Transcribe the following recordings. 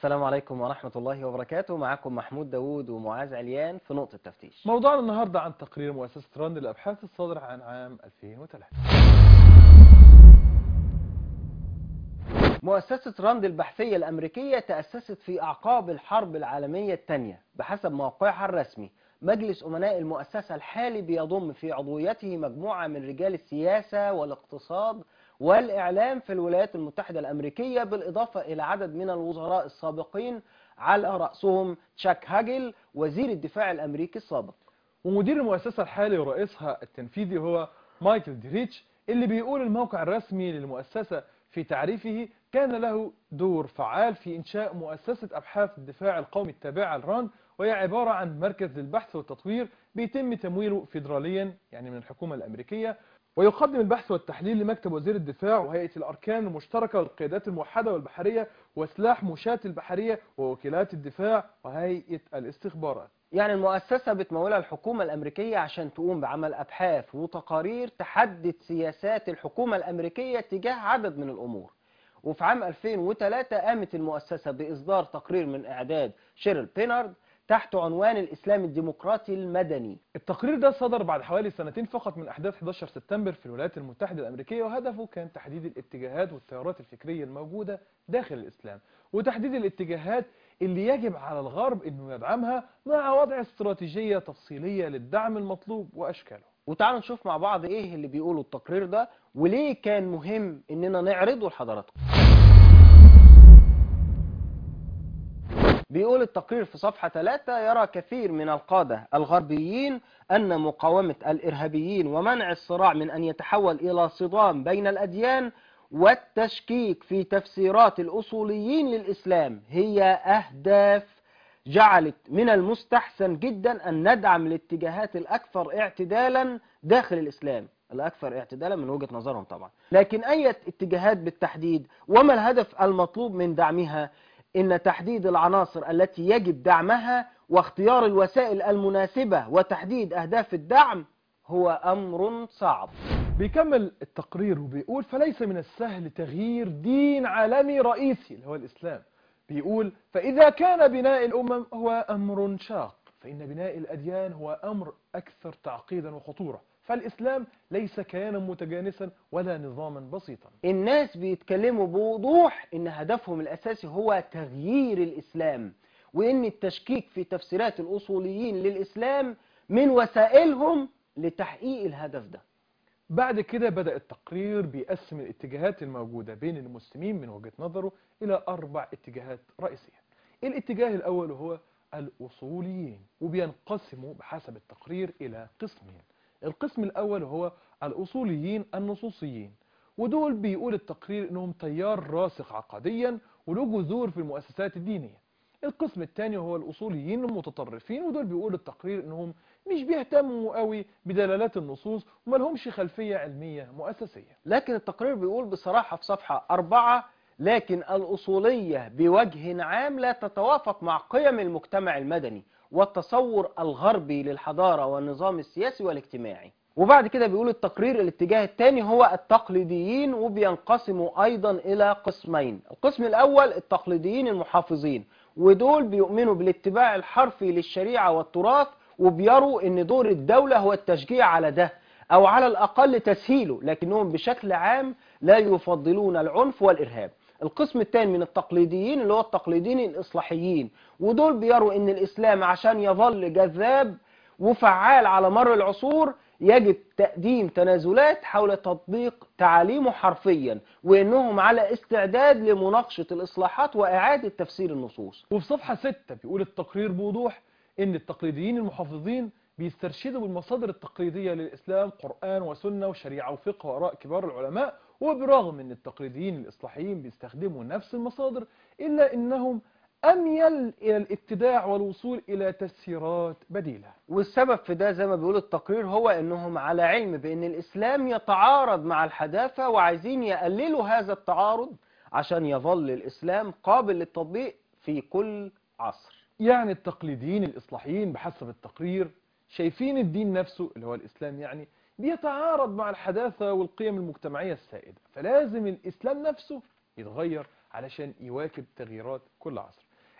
السلام عليكم ورحمة الله وبركاته. معكم محمود داوود ومعاذ عليان في نقطة تفتيش. موضوعنا النهاردة عن تقرير مؤسسة راند للأبحاث الصادر عن عام 2003. مؤسسة راند البحثية الأمريكية تأسست في أعقاب الحرب العالمية الثانية. بحسب موقعها الرسمي، مجلس أمناء المؤسسة الحالي بيضم في عضويته مجموعة من رجال السياسة والاقتصاد والإعلام في الولايات المتحدة الأمريكية، بالإضافة إلى عدد من الوزراء السابقين على رأسهم تشاك هاجل وزير الدفاع الأمريكي السابق. ومدير المؤسسة الحالي ورئيسها التنفيذي هو مايكل ديريتش، اللي بيقول الموقع الرسمي للمؤسسة في تعريفه: كان له دور فعال في إنشاء مؤسسة أبحاث الدفاع القومي التابعة لراند، وهي عبارة عن مركز للبحث والتطوير بيتم تمويله فيدراليا يعني من الحكومة الأمريكية، ويقدم البحث والتحليل لمكتب وزير الدفاع وهيئة الأركان المشتركة والقيادات الموحدة والبحرية وسلاح مشاة البحرية ووكالات الدفاع وهيئة الاستخبارات. يعني المؤسسة بتمولها الحكومة الأمريكية عشان تقوم بعمل أبحاث وتقارير تحدد سياسات الحكومة الأمريكية تجاه عدد من الأمور. وفي عام 2003 قامت المؤسسة بإصدار تقرير من إعداد شيرل بينارد تحت عنوان الإسلام الديمقراطي المدني. التقرير ده صدر بعد حوالي سنتين فقط من أحداث 11 سبتمبر في الولايات المتحدة الأمريكية، وهدفه كان تحديد الاتجاهات والتيارات الفكرية الموجودة داخل الإسلام، وتحديد الاتجاهات اللي يجب على الغرب أنه يدعمها مع وضع استراتيجية تفصيلية للدعم المطلوب وأشكاله. وتعالوا نشوف مع بعض إيه اللي بيقوله التقرير ده وليه كان مهم إننا نعرضه لحضراتكم. بيقول التقرير في صفحة 3: يرى كثير من القادة الغربيين أن مقاومة الإرهابيين ومنع الصراع من أن يتحول إلى صدام بين الأديان والتشكيك في تفسيرات الأصوليين للإسلام هي أهداف جعلت من المستحسن جدا أن ندعم الاتجاهات الأكثر اعتدالا داخل الإسلام، الأكثر اعتدالا من وجهة نظرهم طبعا. لكن أي اتجاهات بالتحديد؟ وما الهدف المطلوب من دعمها؟ إن تحديد العناصر التي يجب دعمها واختيار الوسائل المناسبة وتحديد أهداف الدعم هو أمر صعب. بيكمل التقرير وبيقول: فليس من السهل تغيير دين عالمي رئيسي اللي هو الإسلام. بيقول: فإذا كان بناء الأمم هو أمر شاق، فإن بناء الأديان هو أمر أكثر تعقيدا وخطورة، فالإسلام ليس كيانا متجانسا ولا نظاما بسيطا. الناس بيتكلموا بوضوح إن هدفهم الأساسي هو تغيير الإسلام، وإن التشكيك في تفسيرات الأصوليين للإسلام من وسائلهم لتحقيق الهدف ده. بعد كده بدأ التقرير بيقسم الاتجاهات الموجودة بين المسلمين من وجهة نظره إلى 4 اتجاهات رئيسية. الاتجاه الأول هو الأصوليين، وبينقسموا بحسب التقرير إلى قسمين. القسم الأول هو الأصوليين النصوصيين، ودول بيقول التقرير إنهم تيار راسخ عقديا وله جذور في المؤسسات الدينية. القسم الثاني هو الأصوليين المتطرفين، ودول بيقول التقرير إنهم مش بيهتموا قوي بدلالات النصوص وما لهمش خلفية علمية مؤسسية. لكن التقرير بيقول بصراحة في صفحة 4: لكن الأصولية بوجه عام لا تتوافق مع قيم المجتمع المدني والتصور الغربي للحضارة والنظام السياسي والاجتماعي. وبعد كده بيقول التقرير الاتجاه الثاني هو التقليديين، وبينقسموا أيضا إلى قسمين. القسم الأول التقليديين المحافظين، ودول بيؤمنوا بالاتباع الحرفي للشريعة والتراث، وبيروا ان دور الدولة هو التشجيع على ده او على الاقل تسهيله، لكنهم بشكل عام لا يفضلون العنف والارهاب. القسم الثاني من التقليديين اللي هو التقليديين الاصلاحيين، ودول بيروا ان الاسلام عشان يظل جذاب وفعال على مر العصور يجب تقديم تنازلات حول تطبيق تعاليمه حرفيا، وانهم على استعداد لمناقشة الاصلاحات واعادة تفسير النصوص. وفي صفحة 6 بيقول التقرير بوضوح إن التقليديين المحافظين بيسترشدوا بالمصادر التقليدية للإسلام قرآن وسنة وشريعة وفقه وآراء كبار العلماء، وبرغم أن التقليديين الإصلاحيين بيستخدموا نفس المصادر إلا أنهم أميل إلى الابتداع والوصول إلى تفسيرات بديلة. والسبب في ده زي ما بيقول التقرير هو أنهم على علم بأن الإسلام يتعارض مع الحداثة، وعايزين يقللوا هذا التعارض عشان يظل الإسلام قابل للتطبيق في كل عصر. يعني التقليديين الإصلاحيين بحسب التقرير شايفين الدين نفسه اللي هو الإسلام يعني بيتعارض مع الحداثة والقيم المجتمعية السائدة، فلازم الإسلام نفسه يتغير علشان يواكب تغييرات كل عصر.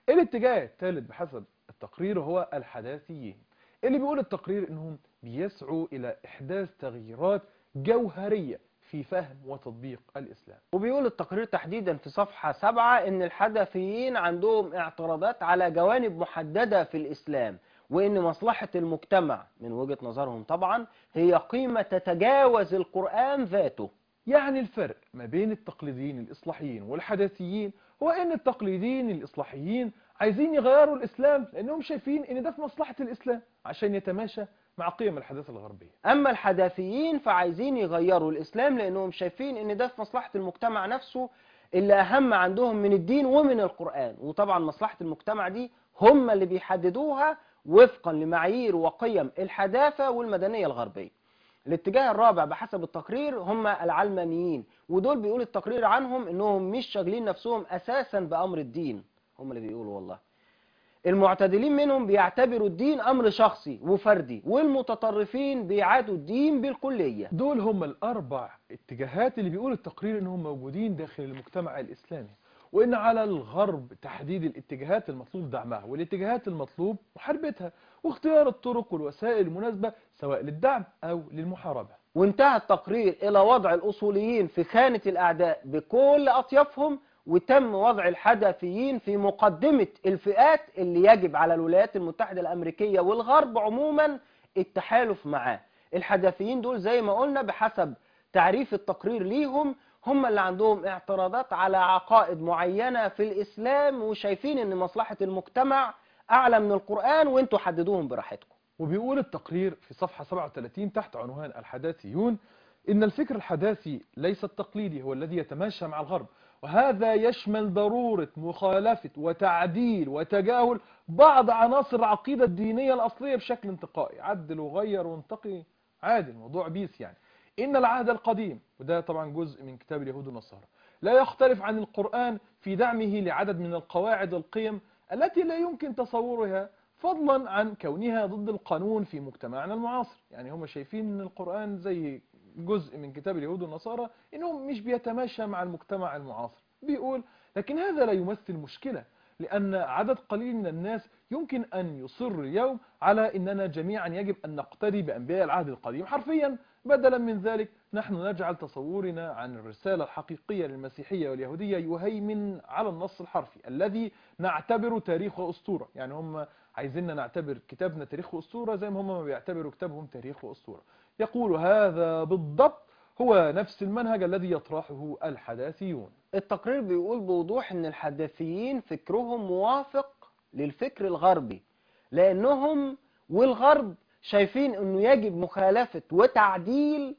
الاتجاه الثالث بحسب التقرير هو الحداثيين، اللي بيقول التقرير انهم بيسعوا الى احداث تغييرات جوهرية في فهم وتطبيق الاسلام. وبيقول التقرير تحديدا في صفحة 7 إن الحدثيين عندهم اعتراضات على جوانب محددة في الإسلام، وإن مصلحة المجتمع من وجهة نظرهم طبعا هي قيمة تتجاوز القرآن ذاته. يعني الفرق ما بين التقليديين الإصلاحيين والحداثيين هو ان التقليديين الإصلاحيين عايزين يغيروا الإسلام لأنهم شايفين ان ده في مصلحة الإسلام عشان يتماشى مع قيم الحداثة الغربية. أما الحداثيين فعايزين يغيروا الإسلام لأنهم شايفين إن ده في مصلحة المجتمع نفسه، اللي أهم عندهم من الدين ومن القرآن. وطبعا مصلحة المجتمع دي هم اللي بيحددوها وفقا لمعايير وقيم الحداثة والمدنية الغربية. الاتجاه الرابع بحسب التقرير هم العلمانيين، ودول بيقول التقرير عنهم إنهم مش شاغلين نفسهم أساسا بأمر الدين. هم اللي بيقولوا والله. المعتدلين منهم بيعتبروا الدين أمر شخصي وفردي، والمتطرفين بيعادوا الدين بالكلية. دول هم الأربع اتجاهات اللي بيقول التقرير انهم موجودين داخل المجتمع الإسلامي، وإن على الغرب تحديد الاتجاهات المطلوب دعمها والاتجاهات المطلوب محاربتها، واختيار الطرق والوسائل المناسبة سواء للدعم أو للمحاربة. وانتهى التقرير إلى وضع الأصوليين في خانة الأعداء بكل أطيافهم، وتم وضع الحدثيين في مقدمة الفئات اللي يجب على الولايات المتحدة الأمريكية والغرب عموما التحالف معاه. الحدثيين دول زي ما قلنا بحسب تعريف التقرير ليهم هم اللي عندهم اعتراضات على عقائد معينة في الإسلام، وشايفين ان مصلحة المجتمع أعلى من القرآن، وانتوا حددوهم براحتكم. وبيقول التقرير في صفحة 37 تحت عنوان الحداثيون إن الفكر الحداثي ليس التقليدي هو الذي يتماشى مع الغرب، وهذا يشمل ضرورة مخالفة وتعديل وتجاهل بعض عناصر العقيدة الدينية الأصلية بشكل انتقائي. عدل وغير وانتقي عادي، الموضوع بيس يعني. إن العهد القديم، وده طبعا جزء من كتاب اليهود والنصارى، لا يختلف عن القرآن في دعمه لعدد من القواعد والقيم التي لا يمكن تصورها، فضلا عن كونها ضد القانون في مجتمعنا المعاصر. يعني هم شايفين ان القرآن زي جزء من كتاب اليهود والنصارى انه مش بيتماشى مع المجتمع المعاصر. بيقول لكن هذا لا يمثل مشكلة، لأن عدد قليل من الناس يمكن أن يصر اليوم على أننا جميعا يجب أن نقتدي بأنبياء العهد القديم حرفيا. بدلا من ذلك نحن نجعل تصورنا عن الرسالة الحقيقية للمسيحية واليهودية يهيمن على النص الحرفي الذي نعتبره تاريخ وأسطورة. يعني هم عايزيننا نعتبر كتابنا تاريخ وأسطورة زي ما هم ما بيعتبروا كتابهم تاريخ وأسطورة. يقول هذا بالضبط هو نفس المنهج الذي يطرحه الحداثيون. التقرير بيقول بوضوح ان الحداثيين فكرهم موافق للفكر الغربي، لانهم والغرب شايفين انه يجب مخالفة وتعديل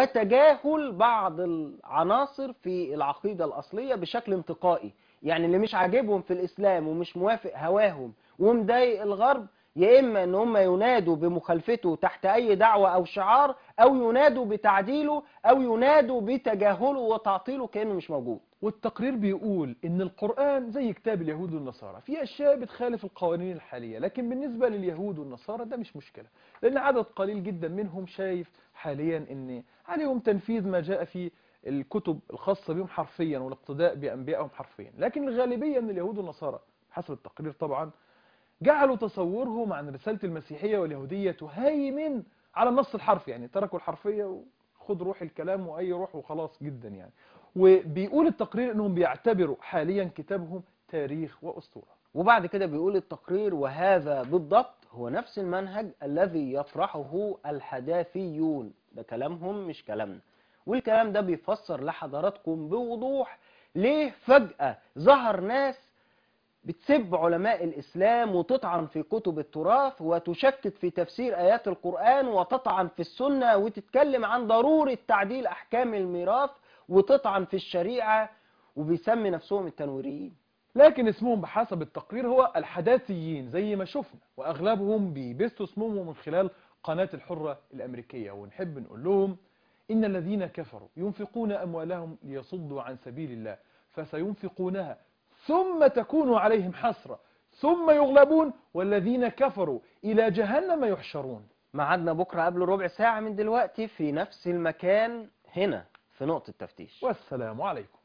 وتجاهل بعض العناصر في العقيدة الأصلية بشكل انتقائي. يعني اللي مش عاجبهم في الإسلام ومش موافق هواهم ومضايق الغرب، يا إما إن هم ينادوا بمخالفته تحت أي دعوة أو شعار، أو ينادوا بتعديله، أو ينادوا بتجاهله وتعطيله كأنه مش موجود. والتقرير بيقول إن القرآن زي كتاب اليهود والنصارى في أشياء بتخالف القوانين الحالية، لكن بالنسبة لليهود والنصارى ده مش مشكلة، لأن عدد قليل جدا منهم شايف حاليا إن عليهم تنفيذ ما جاء في الكتب الخاصة بهم حرفيا والاقتداء بأنبيائهم حرفيا. لكن الغالبية من اليهود والنصارى حسب التقرير طبعا جعلوا تصورهم عن رسالة المسيحية واليهودية تهيمن على النص الحرفي، يعني تركوا الحرفية وخد روح الكلام وأي روح وخلاص جدا يعني. وبيقول التقرير انهم بيعتبروا حاليا كتابهم تاريخ وأسطورة. وبعد كده بيقول التقرير وهذا بالضبط هو نفس المنهج الذي يطرحه الحداثيون. ده كلامهم مش كلامنا، والكلام ده بيفسر لحضراتكم بوضوح ليه فجأة ظهر ناس بتسب علماء الإسلام وتطعن في كتب التراث وتشكك في تفسير آيات القرآن وتطعن في السنة وتتكلم عن ضرورة تعديل أحكام الميراث وتطعن في الشريعة، وبيسمي نفسهم التنويريين. لكن اسمهم بحسب التقرير هو الحداثيين زي ما شفنا، وأغلبهم بيبثوا اسمهم من خلال قناة الحرة الأمريكية. ونحب نقول لهم إن الذين كفروا ينفقون أموالهم ليصدوا عن سبيل الله فسينفقونها ثم تكون عليهم حسرة ثم يغلبون والذين كفروا إلى جهنم يحشرون. معادنا بكرة قبل ربع ساعة من دلوقتي في نفس المكان هنا في نقطة تفتيش. والسلام عليكم.